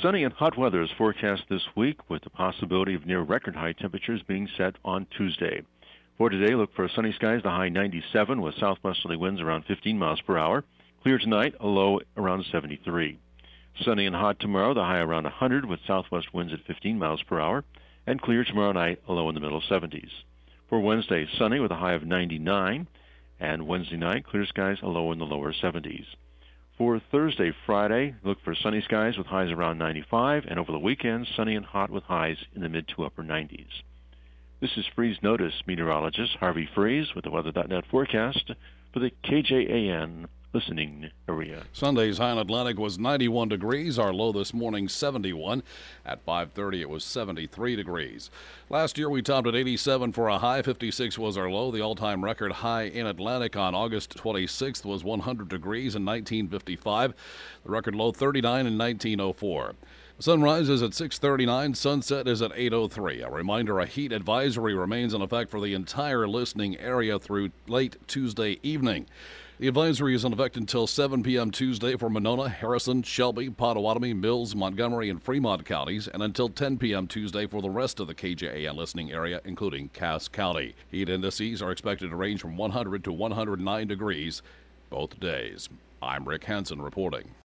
Sunny and hot weather is forecast this week with the possibility of near record high temperatures being set on Tuesday. For today, look for sunny skies, the high 97 with southwesterly winds around 15 miles per hour. Clear tonight, a low around 73. Sunny and hot tomorrow, the high around 100 with southwest winds at 15 miles per hour. And clear tomorrow night, a low in the middle 70s. For Wednesday, sunny with a high of 99. And Wednesday night, clear skies, a low in the lower 70s. For Thursday, Friday, look for sunny skies with highs around 95, and over the weekend, sunny and hot with highs in the mid to upper 90s. This is Freeze Notice meteorologist Harvey Freeze with the Weather.net forecast for the KJAN listening area. Sunday's high in Atlantic was 91 degrees. Our low this morning, 71. At 5:30, it was 73 degrees. Last year, we topped at 87 for a high. 56 was our low. The all-time record high in Atlantic on August 26th was 100 degrees in 1955. The record low, 39 in 1904. Sunrise is at 6:39. Sunset is at 8:03. A reminder, a heat advisory remains in effect for the entire listening area through late Tuesday evening. The advisory is in effect until 7 p.m. Tuesday for Monona, Harrison, Shelby, Pottawatomie, Mills, Montgomery, and Fremont counties, and until 10 p.m. Tuesday for the rest of the KJAN listening area, including Cass County. Heat indices are expected to range from 100 to 109 degrees both days. I'm Rick Hansen reporting.